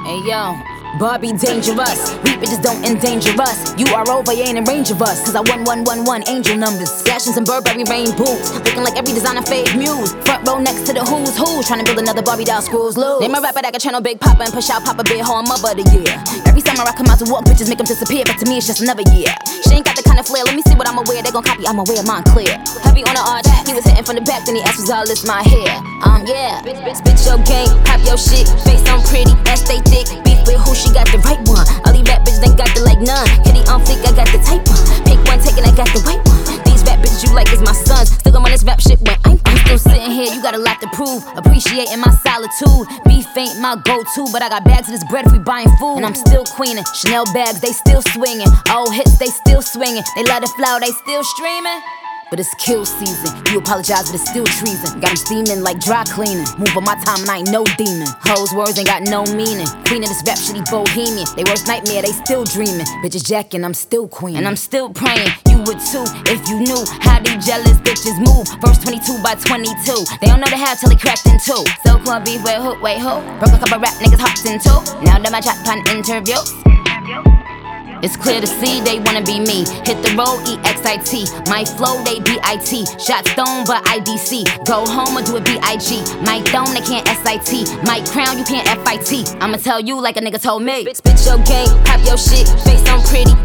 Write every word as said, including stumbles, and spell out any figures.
Hey yo, Barbie dangerous. We bitches don't endanger us. You are over, you ain't in range of us. Cause I won one one one angel numbers. Flashing some Burberry rain boots. Looking like every designer fave muse. Front row next to the who's who's. Trying to build another Barbie doll screws loose. Name a rapper that can channel Big Papa and push out Papa Big Horn Mother of the year. Every summer I come out to walk, bitches make them disappear. But to me it's just another year. She ain't got the kind of flair, let me see what I'ma wear. They gon' copy, I'ma wear mine clear. Heavy on the arch, he was hitting from the back. Then he asked was all this my hair. Um yeah, spit your game, pop your shit. Face on pretty, ass stay thick. Beef with who, she got the right one. All these rap bitches ain't got the like none. Kitty on fleek, I got the type one. Pick one, taking, I got the white one. These rap bitches you like is my sons. Still gon' run this rap shit when I'm, I'm still sitting here. You got a lot to prove. Appreciating my solitude. Beef ain't my go-to, but I got bags of this bread if we buying food. And I'm still queening. Chanel bags, they still swinging. Old hits, they still swinging. They let it flow, they still streaming. But it's kill season. You apologize, but it's still treason. Got them steaming like dry cleaning. Move on my time and I ain't no demon. Hoes words ain't got no meaning. Queen of this rap shitty bohemian. They worst nightmare, they still dreaming. Bitches jacking, I'm still queen. And I'm still praying, you would too. If you knew how these jealous bitches move. Verse twenty-two by twenty-two. They don't know the half till they cracked in two. So called beef, wait who, wait who? Broke a couple rap niggas hopped in two. Now that my chat pan interviews. It's clear to see they wanna be me. Hit the road, E X I T. My flow, they B I T. Shot stone, but I D C. Go home or do it B I G. My dome, they can't S I T. My crown, you can't F I T. I'ma tell you like a nigga told me. Spit your game, pop your shit. Face on pretty,